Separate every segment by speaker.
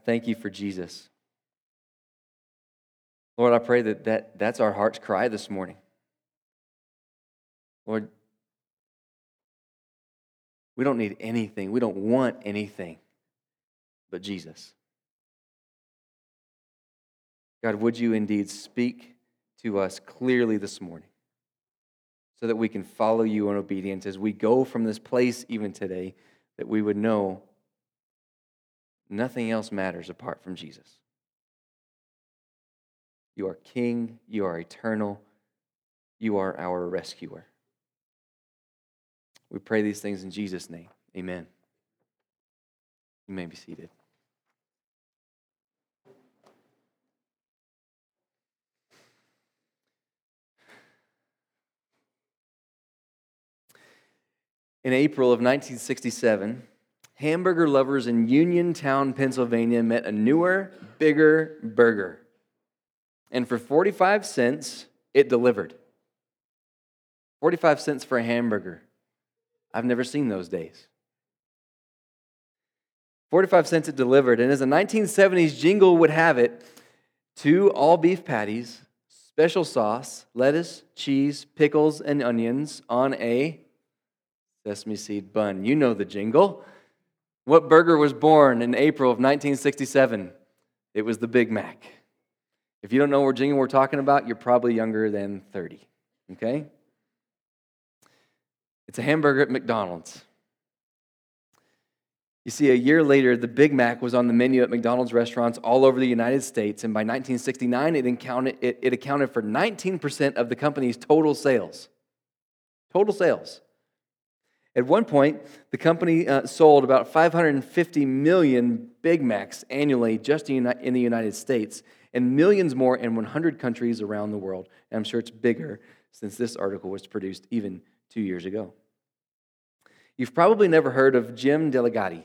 Speaker 1: thank you for Jesus. Lord, I pray that's our heart's cry this morning. Lord, we don't need anything. We don't want anything but Jesus. God, would you indeed speak to us clearly this morning so that we can follow you in obedience as we go from this place even today, that we would know nothing else matters apart from Jesus. You are King, you are eternal, you are our rescuer. We pray these things in Jesus' name. Amen. You may be seated. In April of 1967, hamburger lovers in Uniontown, Pennsylvania met a newer, bigger burger. And for 45 cents, it delivered. 45 cents for a hamburger. I've never seen those days. 45 cents it delivered. And as the 1970s jingle would have it, 2 all-beef patties, special sauce, lettuce, cheese, pickles, and onions on a sesame seed bun. You know the jingle. What burger was born in April of 1967? It was the Big Mac. If you don't know what jingle we're talking about, you're probably younger than 30, okay? It's a hamburger at McDonald's. You see, a year later, the Big Mac was on the menu at McDonald's restaurants all over the United States, and by 1969, it accounted for 19% of the company's total sales. Total sales. At one point, the company sold about 550 million Big Macs annually just in the United States, and millions more in 100 countries around the world. And I'm sure it's bigger since this article was produced even 2 years ago. You've probably never heard of Jim Delegati.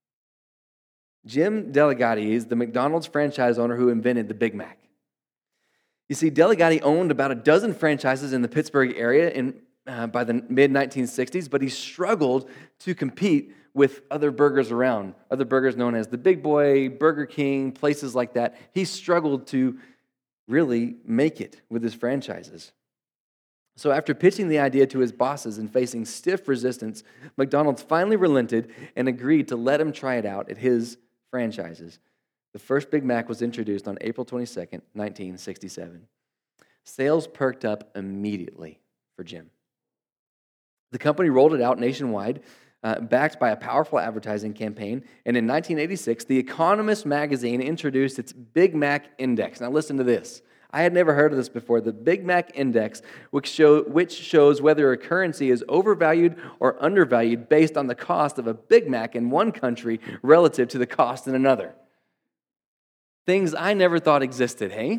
Speaker 1: Jim Delegati is the McDonald's franchise owner who invented the Big Mac. You see, Delegati owned about a dozen franchises in the Pittsburgh area by the mid-1960s, but he struggled to compete with other burgers around, other burgers known as the Big Boy, Burger King, places like that. He struggled to really make it with his franchises. So after pitching the idea to his bosses and facing stiff resistance, McDonald's finally relented and agreed to let him try it out at his franchises. The first Big Mac was introduced on April 22nd, 1967. Sales perked up immediately for Jim. The company rolled it out nationwide, backed by a powerful advertising campaign, and in 1986, The Economist magazine introduced its Big Mac Index. Now listen to this. I had never heard of this before. The Big Mac Index, which shows whether a currency is overvalued or undervalued based on the cost of a Big Mac in one country relative to the cost in another. Things I never thought existed, hey?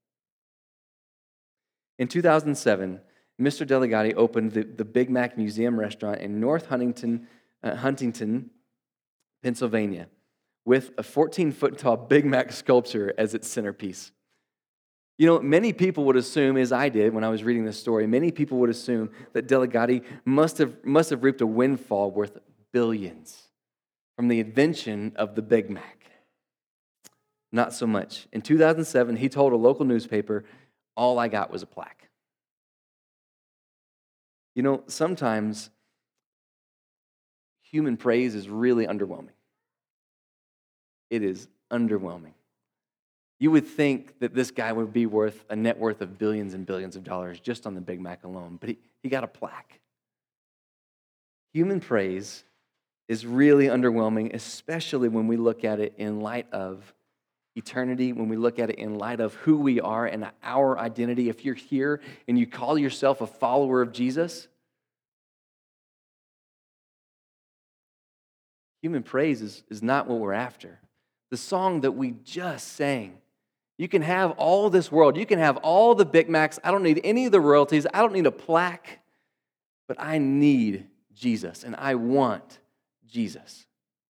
Speaker 1: In 2007, Mr. Delegati opened the Big Mac Museum restaurant in North Huntington, Pennsylvania, with a 14-foot tall Big Mac sculpture as its centerpiece. You know, many people would assume, as I did when I was reading this story, many people would assume that Delegati must have reaped a windfall worth billions from the invention of the Big Mac. Not so much. In 2007, he told a local newspaper, "All I got was a plaque." You know, sometimes human praise is really underwhelming. It is underwhelming. You would think that this guy would be worth a net worth of billions and billions of dollars just on the Big Mac alone, but he got a plaque. Human praise is really underwhelming, especially when we look at it in light of eternity, when we look at it in light of who we are and our identity. If you're here and you call yourself a follower of Jesus, human praise is not what we're after. The song that we just sang, you can have all this world, you can have all the Big Macs, I don't need any of the royalties, I don't need a plaque, but I need Jesus and I want Jesus.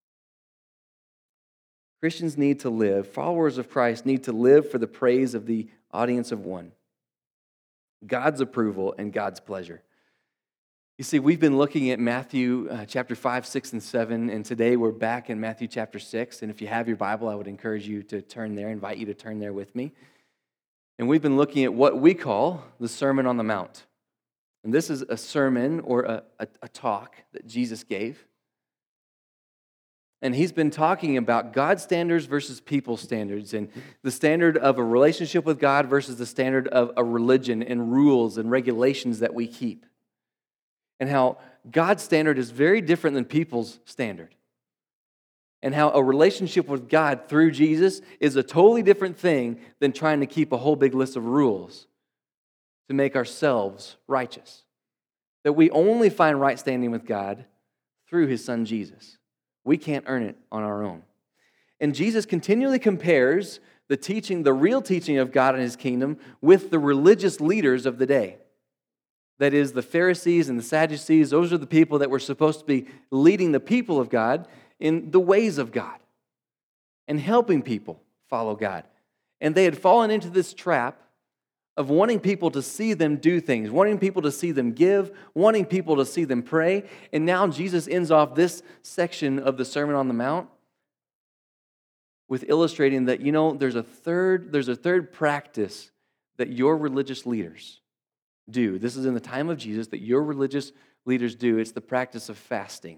Speaker 1: Christians need to live, followers of Christ need to live for the praise of the audience of one, God's approval and God's pleasure. You see, we've been looking at Matthew chapter 5, 6, and 7, and today we're back in Matthew chapter 6. And if you have your Bible, I would encourage you to turn there, invite you to turn there with me. And we've been looking at what we call the Sermon on the Mount. And this is a sermon or a talk that Jesus gave. And he's been talking about God's standards versus people's standards, and the standard of a relationship with God versus the standard of a religion and rules and regulations that we keep. And how God's standard is very different than people's standard. And how a relationship with God through Jesus is a totally different thing than trying to keep a whole big list of rules to make ourselves righteous. That we only find right standing with God through His Son Jesus. We can't earn it on our own. And Jesus continually compares the teaching, the real teaching of God and His kingdom with the religious leaders of the day. That is, the Pharisees and the Sadducees, those are the people that were supposed to be leading the people of God in the ways of God and helping people follow God. And they had fallen into this trap of wanting people to see them do things, wanting people to see them give, wanting people to see them pray. And now Jesus ends off this section of the Sermon on the Mount with illustrating that, there's a third practice that your religious leaders do. This is in the time of Jesus that your religious leaders do. It's the practice of fasting.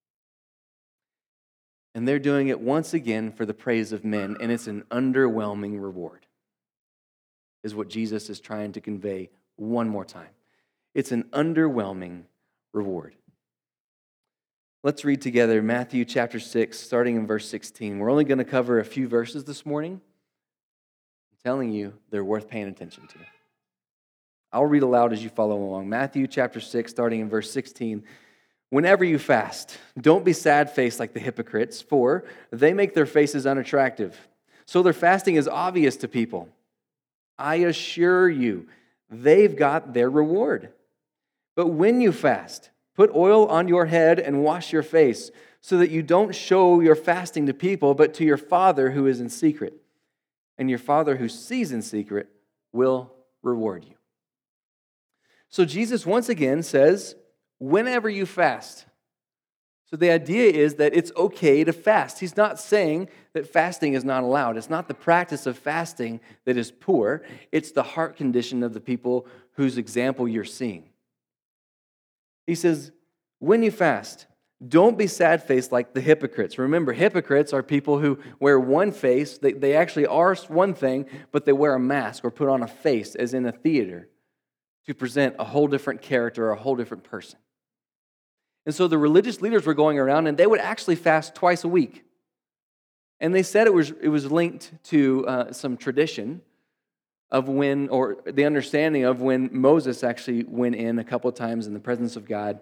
Speaker 1: And they're doing it once again for the praise of men, and it's an underwhelming reward, is what Jesus is trying to convey one more time. It's an underwhelming reward. Let's read together Matthew chapter 6, starting in verse 16. We're only going to cover a few verses this morning. I'm telling you, they're worth paying attention to. I'll read aloud as you follow along. Matthew chapter 6, starting in verse 16. Whenever you fast, don't be sad-faced like the hypocrites, for they make their faces unattractive. So their fasting is obvious to people. I assure you, they've got their reward. But when you fast, put oil on your head and wash your face, so that you don't show your fasting to people, but to your Father who is in secret. And your Father who sees in secret will reward you. So Jesus once again says, whenever you fast. So the idea is that it's okay to fast. He's not saying that fasting is not allowed. It's not the practice of fasting that is poor. It's the heart condition of the people whose example you're seeing. He says, when you fast, don't be sad-faced like the hypocrites. Remember, hypocrites are people who wear one face. They actually are one thing, but they wear a mask or put on a face, as in a theater, to present a whole different character or a whole different person. And so the religious leaders were going around and they would actually fast twice a week. And they said it was linked to some tradition of when, or the understanding of when Moses actually went in a couple of times in the presence of God.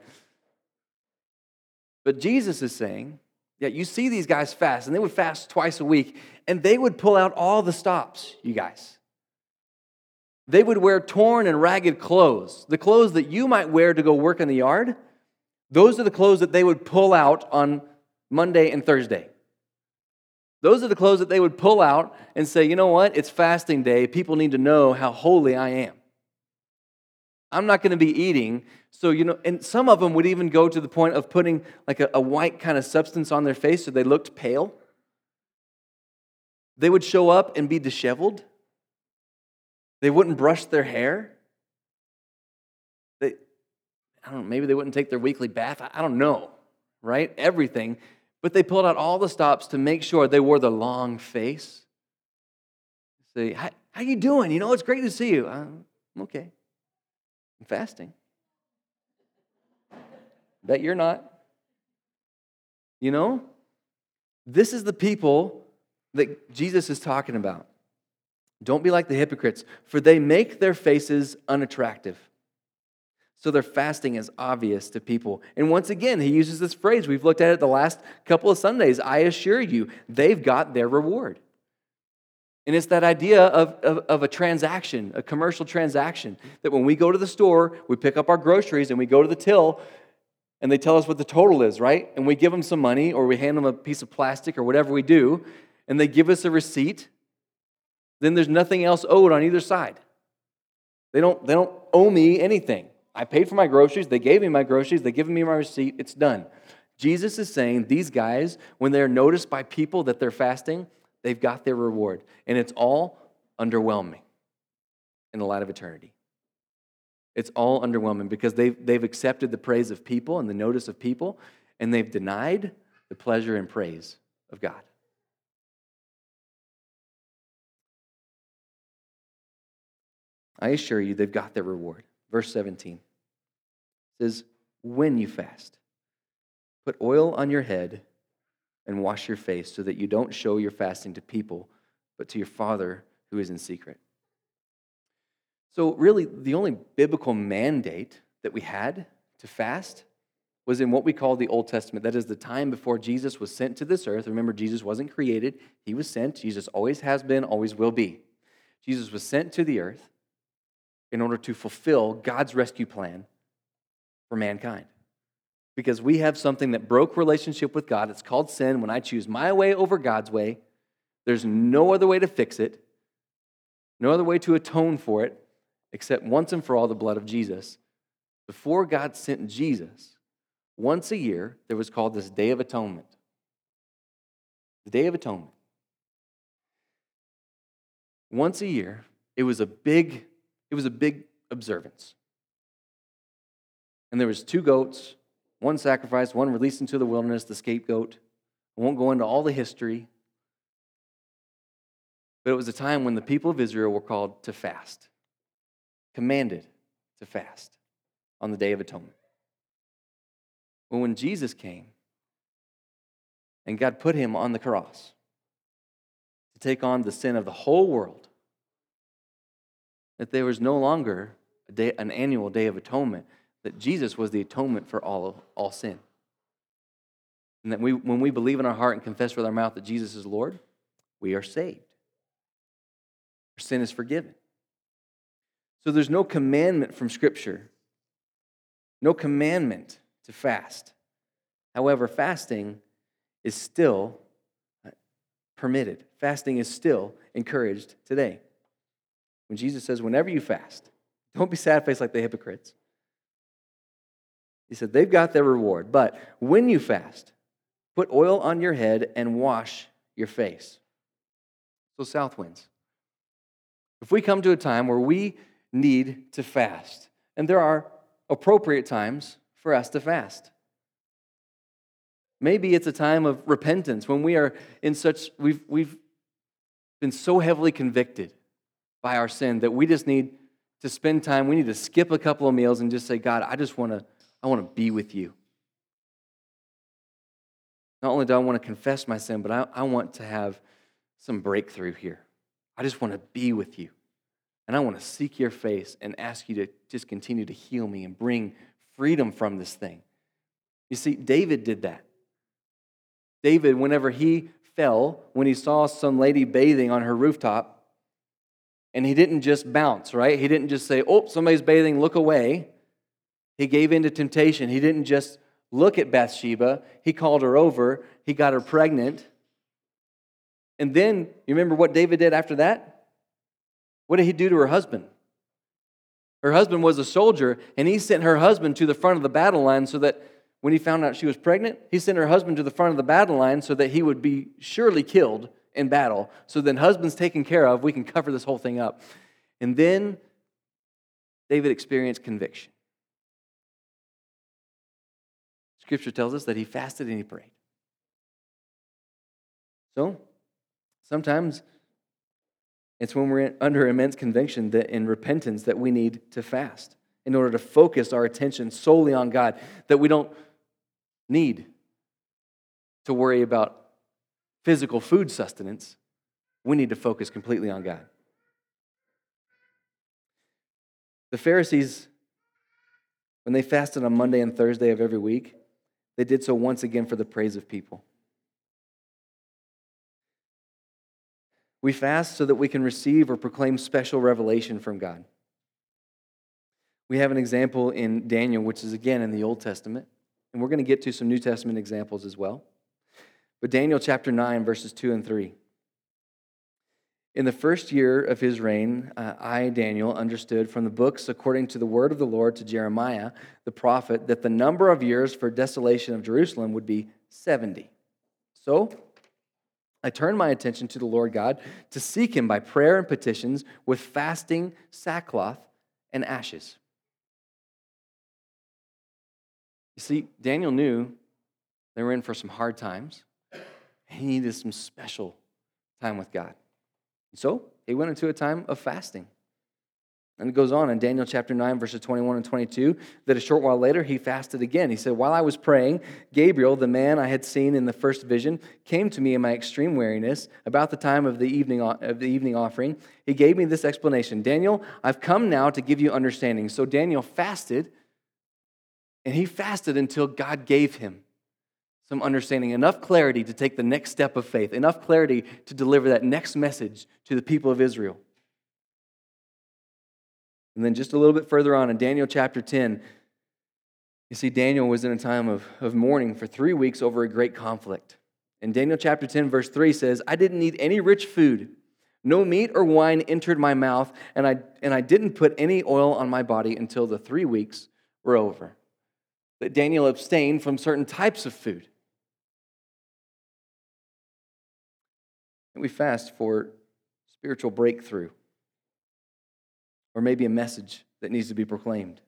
Speaker 1: But Jesus is saying, yeah, you see these guys fast, and they would fast twice a week, and they would pull out all the stops, you guys. They would wear torn and ragged clothes. The clothes that you might wear to go work in the yard, those are the clothes that they would pull out on Monday and Thursday. Those are the clothes that they would pull out and say, you know what, it's fasting day. People need to know how holy I am. I'm not going to be eating. So, and some of them would even go to the point of putting like a white kind of substance on their face so they looked pale. They would show up and be disheveled. They wouldn't brush their hair. Maybe they wouldn't take their weekly bath. I don't know, right? Everything. But they pulled out all the stops to make sure they wore the long face. Say, how you doing? It's great to see you. I'm okay. I'm fasting. Bet you're not. This is the people that Jesus is talking about. Don't be like the hypocrites, for they make their faces unattractive. So their fasting is obvious to people. And once again, he uses this phrase. We've looked at it the last couple of Sundays. I assure you, they've got their reward. And it's that idea of a transaction, a commercial transaction, that when we go to the store, we pick up our groceries and we go to the till, and they tell us what the total is, right? And we give them some money, or we hand them a piece of plastic or whatever we do, and they give us a receipt. Then there's nothing else owed on either side. They don't owe me anything. I paid for my groceries. They gave me my groceries. They've given me my receipt. It's done. Jesus is saying these guys, when they're noticed by people that they're fasting, they've got their reward. And it's all underwhelming in the light of eternity. It's all underwhelming because they've accepted the praise of people and the notice of people, and they've denied the pleasure and praise of God. I assure you, they've got their reward. Verse 17 says, when you fast, put oil on your head and wash your face so that you don't show your fasting to people, but to your Father who is in secret. So really, the only biblical mandate that we had to fast was in what we call the Old Testament. That is the time before Jesus was sent to this earth. Remember, Jesus wasn't created. He was sent. Jesus always has been, always will be. Jesus was sent to the earth in order to fulfill God's rescue plan for mankind. Because we have something that broke relationship with God. It's called sin. When I choose my way over God's way, there's no other way to fix it, no other way to atone for it, except once and for all the blood of Jesus. Before God sent Jesus, once a year, there was called this Day of Atonement. The Day of Atonement. Once a year, it was a big observance. And there was 2 goats, one sacrificed, one released into the wilderness, the scapegoat. I won't go into all the history. But it was a time when the people of Israel were called to fast, commanded to fast on the Day of Atonement. Well, when Jesus came and God put him on the cross to take on the sin of the whole world, that there was no longer an annual Day of Atonement, that Jesus was the atonement for all sin. And that when we believe in our heart and confess with our mouth that Jesus is Lord, we are saved. Our sin is forgiven. So there's no commandment from Scripture, no commandment to fast. However, fasting is still permitted. Fasting is still encouraged today. When Jesus says, whenever you fast, don't be sad-faced like the hypocrites. He said, they've got their reward. But when you fast, put oil on your head and wash your face. So south winds. If we come to a time where we need to fast, and there are appropriate times for us to fast. Maybe it's a time of repentance when we are in such, we've been so heavily convicted by our sin that we just need to spend time, we need to skip a couple of meals and just say, God, I want to be with you. Not only do I want to confess my sin, but I want to have some breakthrough here. I just want to be with you. And I want to seek your face and ask you to just continue to heal me and bring freedom from this thing. You see, David did that. David, whenever he fell, when he saw some lady bathing on her rooftop, and he didn't just bounce, right? He didn't just say, oh, somebody's bathing, look away. He gave in to temptation. He didn't just look at Bathsheba. He called her over. He got her pregnant. And then, you remember what David did after that? What did he do to her husband? Her husband was a soldier, and he sent her husband to the front of the battle line so that when he found out she was pregnant, he sent her husband to the front of the battle line so that he would be surely killed in battle. So then husband's taken care of, we can cover this whole thing up. And then David experienced conviction. Scripture tells us that he fasted and he prayed. So, sometimes it's when we're under immense conviction that in repentance that we need to fast in order to focus our attention solely on God, that we don't need to worry about physical food sustenance. We need to focus completely on God. The Pharisees, when they fasted on Monday and Thursday of every week, they did so once again for the praise of people. We fast so that we can receive or proclaim special revelation from God. We have an example in Daniel, which is again in the Old Testament, and we're going to get to some New Testament examples as well. But Daniel chapter 9, verses 2 and 3. In the first year of his reign, I, Daniel, understood from the books according to the word of the Lord to Jeremiah, the prophet, that the number of years for desolation of Jerusalem would be 70. So I turned my attention to the Lord God to seek him by prayer and petitions with fasting, sackcloth, and ashes. You see, Daniel knew they were in for some hard times. He needed some special time with God. So he went into a time of fasting. And it goes on in Daniel chapter 9, verses 21 and 22, that a short while later he fasted again. He said, while I was praying, Gabriel, the man I had seen in the first vision, came to me in my extreme weariness about the time of the evening offering. He gave me this explanation. Daniel, I've come now to give you understanding. So Daniel fasted, and he fasted until God gave him some understanding, enough clarity to take the next step of faith, enough clarity to deliver that next message to the people of Israel. And then just a little bit further on in Daniel chapter 10, you see Daniel was in a time of mourning for 3 weeks over a great conflict. And Daniel chapter 10 verse 3 says, I didn't eat any rich food. No meat or wine entered my mouth, and I didn't put any oil on my body until the 3 weeks were over. That Daniel abstained from certain types of food. And we fast for spiritual breakthrough, or maybe a message that needs to be proclaimed.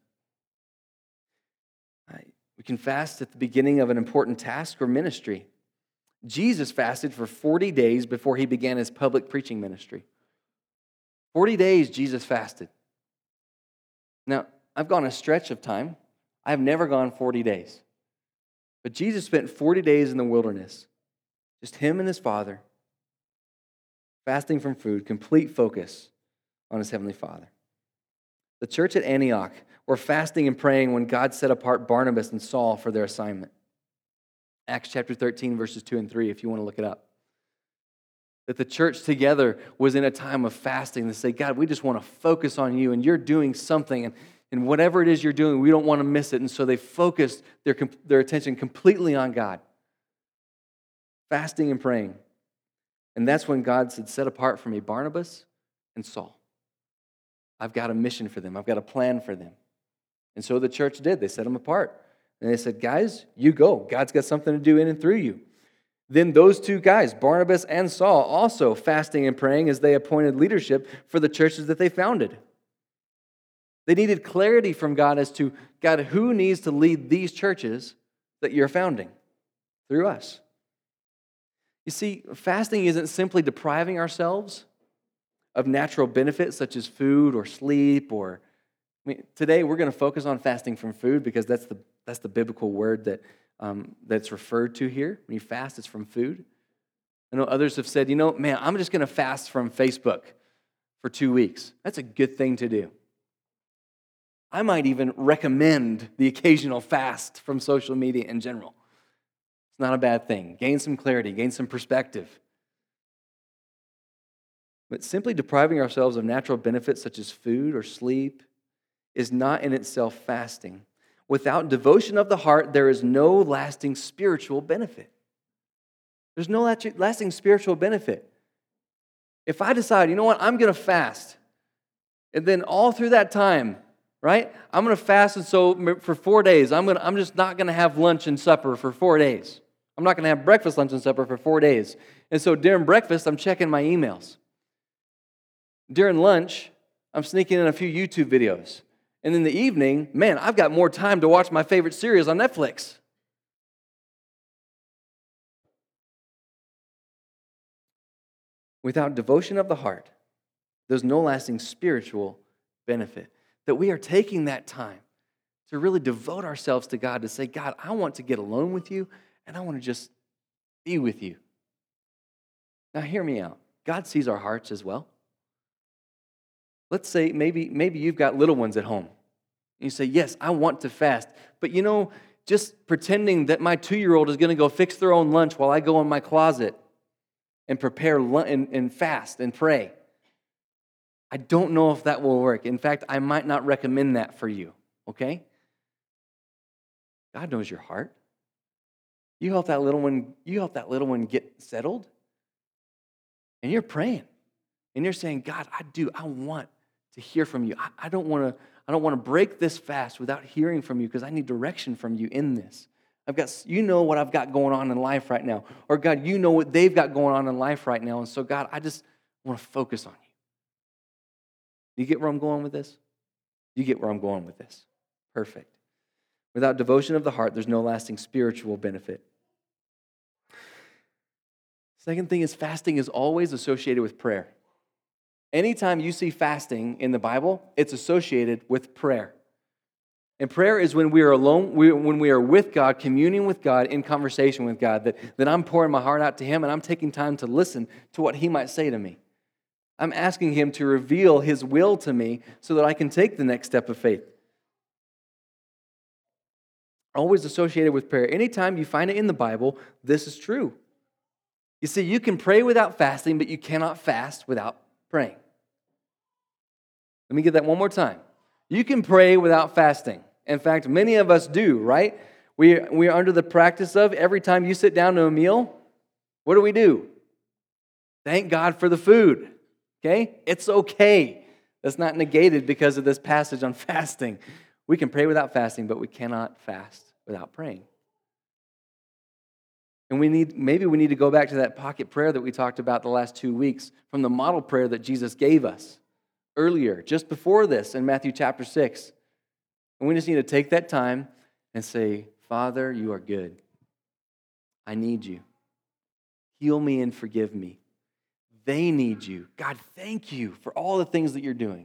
Speaker 1: We can fast at the beginning of an important task or ministry. Jesus fasted for 40 days before he began his public preaching ministry. 40 days Jesus fasted. Now, I've gone a stretch of time. I've never gone 40 days. But Jesus spent 40 days in the wilderness, just him and his Father, fasting from food, complete focus on his Heavenly Father. The church at Antioch were fasting and praying when God set apart Barnabas and Saul for their assignment. Acts chapter 13, verses 2 and 3, if you want to look it up. That the church together was in a time of fasting to say, God, we just want to focus on you, and you're doing something, and whatever it is you're doing, we don't want to miss it. And so they focused their attention completely on God, fasting and praying. And that's when God said, set apart for me Barnabas and Saul. I've got a mission for them. I've got a plan for them. And so the church did. They set them apart. And they said, guys, you go. God's got something to do in and through you. Then those two guys, Barnabas and Saul, also fasting and praying as they appointed leadership for the churches that they founded. They needed clarity from God as to, God, who needs to lead these churches that you're founding through us? You see, fasting isn't simply depriving ourselves of natural benefits such as food or sleep today we're going to focus on fasting from food because that's the biblical word that's referred to here. When you fast, it's from food. I know others have said, I'm just going to fast from Facebook for 2 weeks. That's a good thing to do. I might even recommend the occasional fast from social media in general. It's not a bad thing. Gain some clarity, gain some perspective. But simply depriving ourselves of natural benefits such as food or sleep is not in itself fasting. Without devotion of the heart, there is no lasting spiritual benefit. There's no lasting spiritual benefit. If I decide, I'm going to fast, and then all through that time, right, I'm going to fast, and so for 4 days, I'm just not going to have lunch and supper for 4 days. I'm not going to have breakfast, lunch, and supper for 4 days. And so during breakfast, I'm checking my emails. During lunch, I'm sneaking in a few YouTube videos. And in the evening, man, I've got more time to watch my favorite series on Netflix. Without devotion of the heart, there's no lasting spiritual benefit. That we are taking that time to really devote ourselves to God, to say, God, I want to get alone with you, and I want to just be with you. Now, hear me out. God sees our hearts as well. Let's say maybe you've got little ones at home. And you say, yes, I want to fast. But just pretending that my 2-year-old is going to go fix their own lunch while I go in my closet and prepare and fast and pray. I don't know if that will work. In fact, I might not recommend that for you, okay? God knows your heart. You help that little one get settled, and you're praying. and you're saying, God, I want to hear from you. I don't want to break this fast without hearing from you because I need direction from you in this. You know what I've got going on in life right now. Or God, you know what they've got going on in life right now. And so God, I just want to focus on you. You get where I'm going with this? You get where I'm going with this. Perfect. Without devotion of the heart, there's no lasting spiritual benefit. Second thing is fasting is always associated with prayer. Anytime you see fasting in the Bible, it's associated with prayer. And prayer is when we are alone, when we are with God, communing with God, in conversation with God, that I'm pouring my heart out to Him and I'm taking time to listen to what He might say to me. I'm asking Him to reveal His will to me so that I can take the next step of faith. Always associated with prayer. Anytime you find it in the Bible, this is true. You see, you can pray without fasting, but you cannot fast without praying. Let me get that one more time. You can pray without fasting. In fact, many of us do, right? We are under the practice of every time you sit down to a meal, what do? Thank God for the food, okay? It's okay. That's not negated because of this passage on fasting. We can pray without fasting, but we cannot fast without praying. And maybe we need to go back to that pocket prayer that we talked about the last 2 weeks from the model prayer that Jesus gave us earlier, just before this in Matthew chapter 6. And we just need to take that time and say, Father, you are good. I need you. Heal me and forgive me. They need you. God, thank you for all the things that you're doing.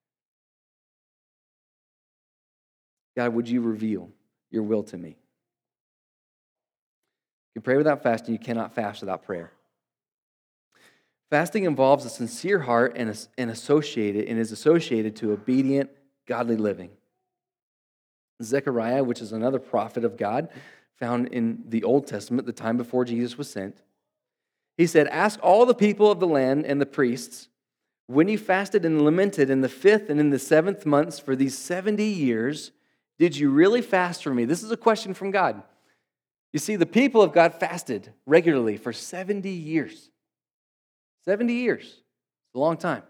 Speaker 1: God, would you reveal your will to me? You can pray without fasting. You cannot fast without prayer. Fasting involves a sincere heart and is associated to obedient, godly living. Zechariah, which is another prophet of God, found in the Old Testament, the time before Jesus was sent, he said, ask all the people of the land and the priests, when you fasted and lamented in the 5th and in the 7th months for these 70 years, did you really fast for me? This is a question from God. You see, the people of God fasted regularly for 70 years. 70 years. It's a long time.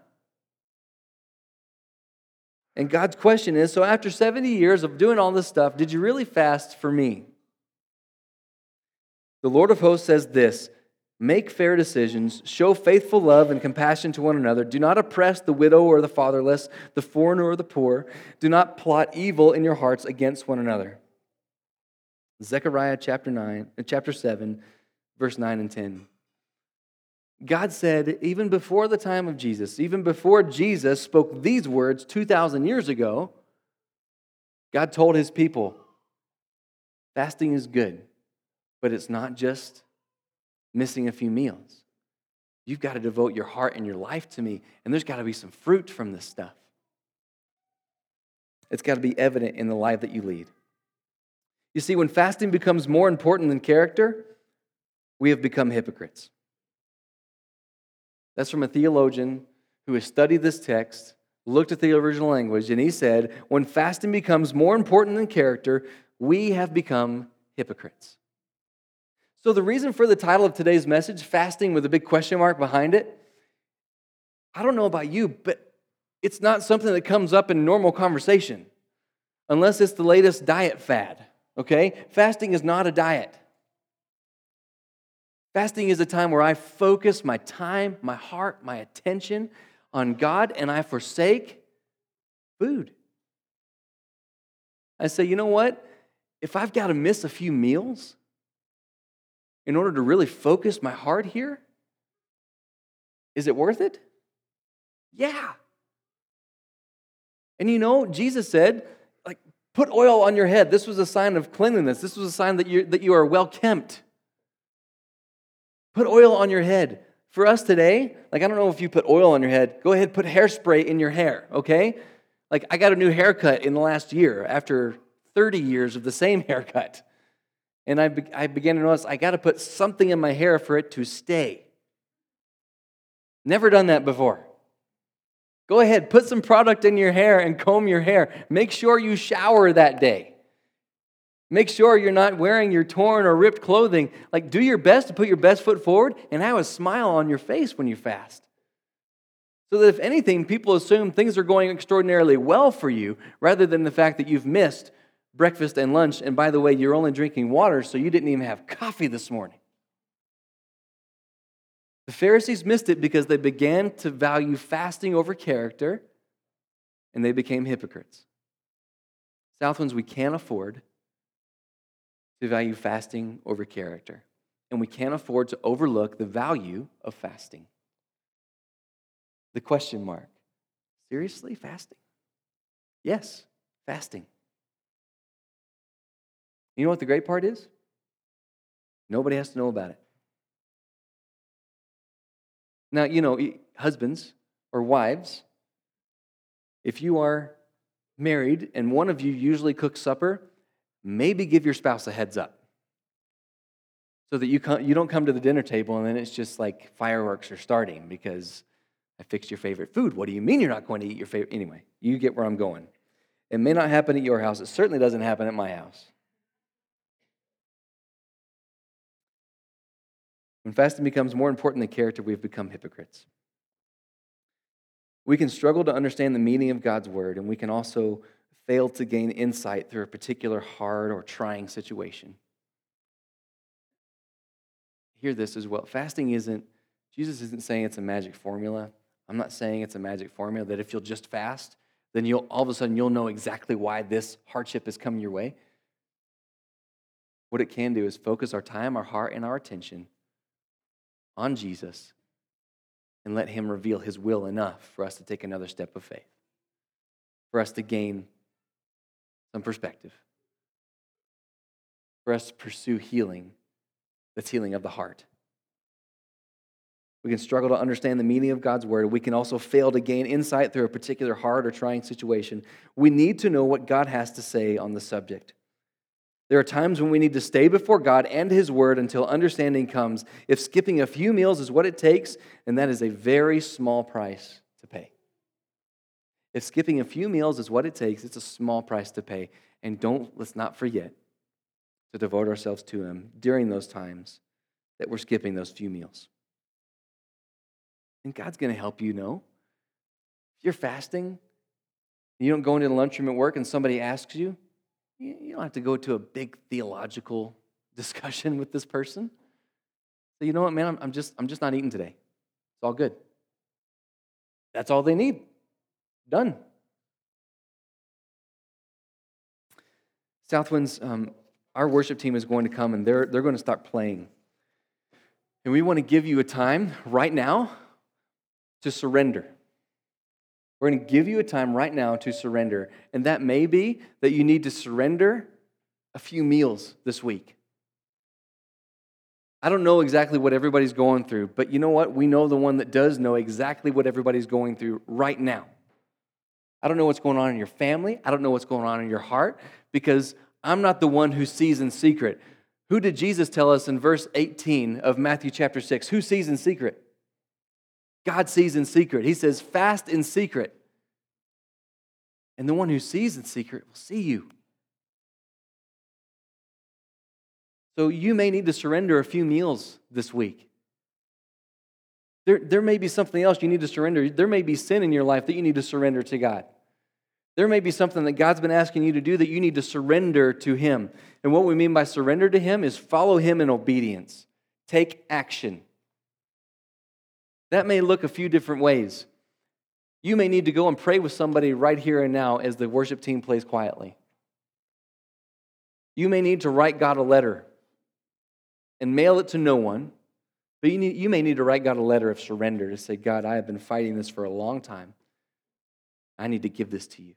Speaker 1: And God's question is, so after 70 years of doing all this stuff, did you really fast for me? The Lord of hosts says this, make fair decisions, show faithful love and compassion to one another. Do not oppress the widow or the fatherless, the foreigner or the poor. Do not plot evil in your hearts against one another. Zechariah chapter 7, verse 9 and 10. God said, even before the time of Jesus, even before Jesus spoke these words 2,000 years ago, God told His people, fasting is good, but it's not just missing a few meals. You've got to devote your heart and your life to me, and there's got to be some fruit from this stuff. It's got to be evident in the life that you lead. You see, when fasting becomes more important than character, we have become hypocrites. That's from a theologian who has studied this text, looked at the original language, and he said, when fasting becomes more important than character, we have become hypocrites. So the reason for the title of today's message, fasting with a big question mark behind it, I don't know about you, but it's not something that comes up in normal conversation unless it's the latest diet fad, okay? Fasting is not a diet. Fasting is a time where I focus my time, my heart, my attention on God, and I forsake food. I say, you know what? If I've got to miss a few meals in order to really focus my heart here, is it worth it? Yeah. And you know, Jesus said, like, put oil on your head. This was a sign of cleanliness. This was a sign that you are well kept. Put oil on your head. For us today, like, I don't know if you put oil on your head. Go ahead, put hairspray in your hair, okay? Like, I got a new haircut in the last year after 30 years of the same haircut. And I began to notice I got to put something in my hair for it to stay. Never done that before. Go ahead, put some product in your hair and comb your hair. Make sure you shower that day. Make sure you're not wearing your torn or ripped clothing. Like, do your best to put your best foot forward and have a smile on your face when you fast. So that if anything, people assume things are going extraordinarily well for you rather than the fact that you've missed breakfast and lunch. And by the way, you're only drinking water, so you didn't even have coffee this morning. The Pharisees missed it because they began to value fasting over character, and they became hypocrites. Southwinds, we can't afford to value fasting over character, and we can't afford to overlook the value of fasting. The question mark, seriously, fasting? Yes, fasting. You know what the great part is? Nobody has to know about it. Now, husbands or wives, if you are married and one of you usually cooks supper, maybe give your spouse a heads up so that you don't come to the dinner table and then it's just like fireworks are starting because I fixed your favorite food. What do you mean you're not going to eat your favorite? Anyway, you get where I'm going. It may not happen at your house. It certainly doesn't happen at my house. When fasting becomes more important than character, we've become hypocrites. We can struggle to understand the meaning of God's word, and we can also fail to gain insight through a particular hard or trying situation. Hear this as well. Jesus isn't saying it's a magic formula. I'm not saying it's a magic formula that if you'll just fast, then all of a sudden you'll know exactly why this hardship is coming your way. What it can do is focus our time, our heart, and our attention on Jesus and let him reveal his will enough for us to take another step of faith, for us to gain some perspective, for us to pursue healing that's healing of the heart. We can struggle to understand the meaning of God's word. We can also fail to gain insight through a particular hard or trying situation. We need to know what God has to say on the subject. There are times when we need to stay before God and his word until understanding comes. If skipping a few meals is what it takes, then that is a very small price to pay. If skipping a few meals is what it takes, it's a small price to pay. And let's not forget to devote ourselves to him during those times that we're skipping those few meals. And God's going to help you know. If you're fasting, you don't go into the lunchroom at work and somebody asks you, you don't have to go to a big theological discussion with this person. So you know what, man, I'm just not eating today. It's all good. That's all they need. Done. Southwinds, our worship team is going to come and they're going to start playing. And we want to give you a time right now to surrender. We're going to give you a time right now to surrender. And that may be that you need to surrender a few meals this week. I don't know exactly what everybody's going through, but you know what? We know the one that does know exactly what everybody's going through right now. I don't know what's going on in your family. I don't know what's going on in your heart because I'm not the one who sees in secret. Who did Jesus tell us in verse 18 of Matthew chapter 6? Who sees in secret? God sees in secret. He says, fast in secret. And the one who sees in secret will see you. So you may need to surrender a few meals this week. There may be something else you need to surrender. There may be sin in your life that you need to surrender to God. There may be something that God's been asking you to do that you need to surrender to him. And what we mean by surrender to him is follow him in obedience. Take action. That may look a few different ways. You may need to go and pray with somebody right here and now as the worship team plays quietly. You may need to write God a letter and mail it to no one, but you may need to write God a letter of surrender to say, God, I have been fighting this for a long time. I need to give this to you.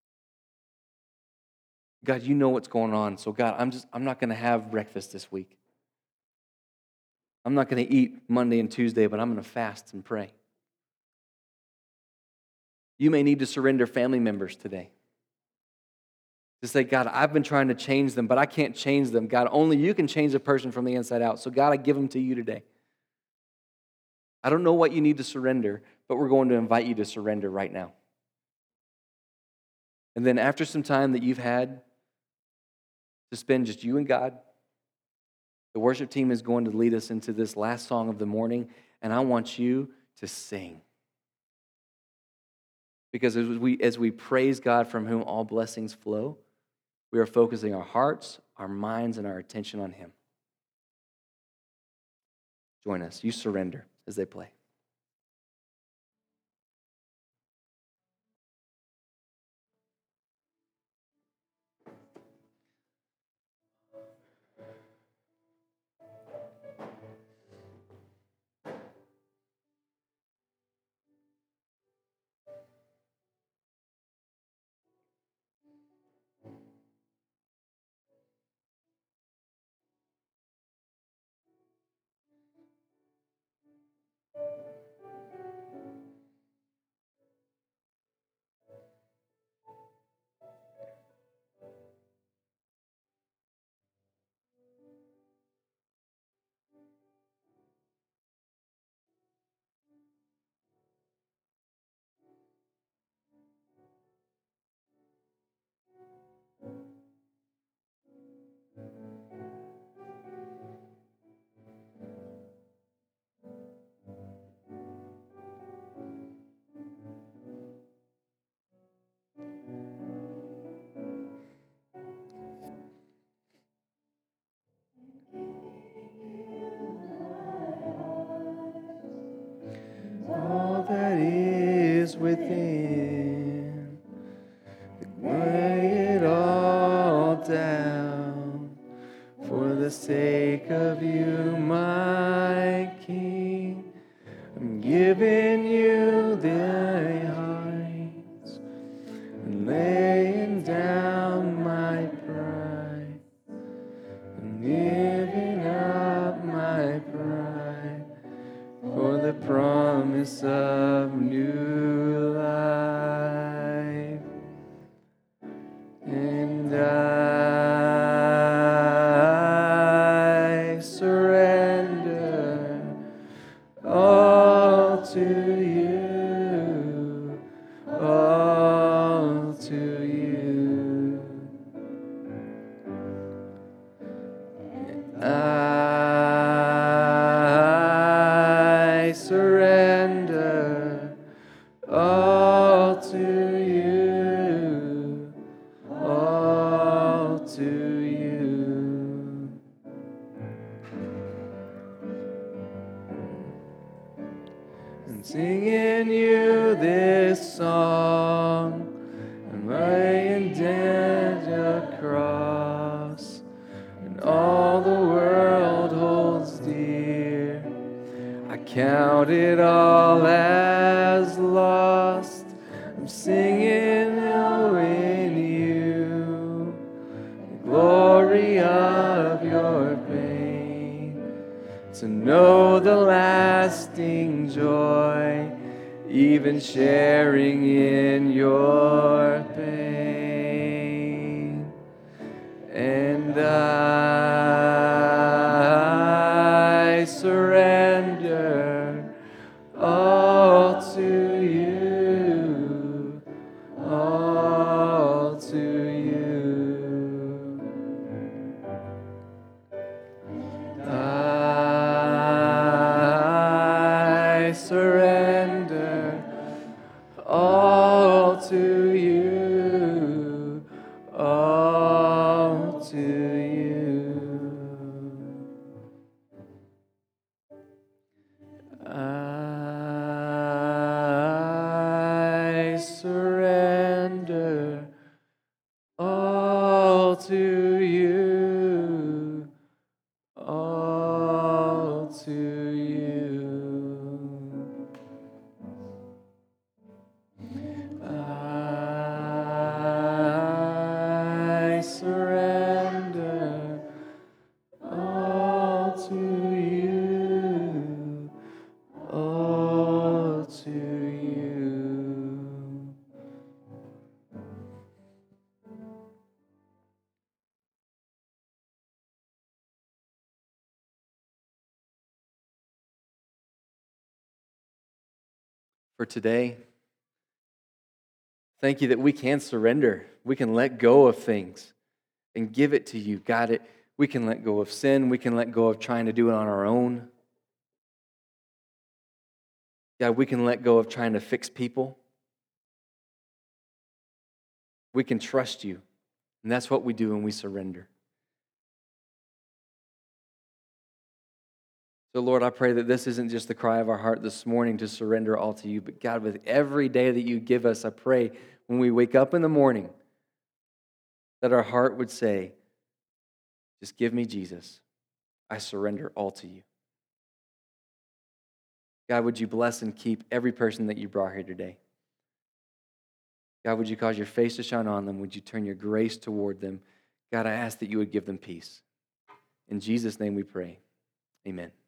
Speaker 1: God, you know what's going on. So God, I'm not going to have breakfast this week. I'm not going to eat Monday and Tuesday, but I'm going to fast and pray. You may need to surrender family members today. To say, God, I've been trying to change them, but I can't change them. God, only you can change a person from the inside out. So God, I give them to you today. I don't know what you need to surrender, but we're going to invite you to surrender right now. And then after some time that you've had to spend just you and God, the worship team is going to lead us into this last song of the morning, and I want you to sing. Because as we praise God from whom all blessings flow, we are focusing our hearts, our minds, and our attention on Him. Join us. You surrender as they play. All that is within, lay it all down for the sake of you, my King. I'm giving you the heights and laying down my pride and giving up my pride for the promise of new life. And I surrender all to you, all to you. I surrender all to you, all to you. And singing you this song, and laying dead a cross, and all the world holds dear. I count it all as lost. I'm singing in you, the glory of your pain, to know the lasting joy, even sharing in your pain. And I surrender all to you, all to you. I surrender all to you, all to you. I surrender all to you, all to you. I surrender all to you, all to you. For today, thank you that we can surrender. We can let go of things and give it to you. God, we can let go of sin. We can let go of trying to do it on our own. God, we can let go of trying to fix people. We can trust you. And that's what we do when we surrender. So, Lord, I pray that this isn't just the cry of our heart this morning to surrender all to you, but God, with every day that you give us, I pray when we wake up in the morning that our heart would say, just give me Jesus. I surrender all to you. God, would you bless and keep every person that you brought here today? God, would you cause your face to shine on them? Would you turn your grace toward them? God, I ask that you would give them peace. In Jesus' name we pray. Amen.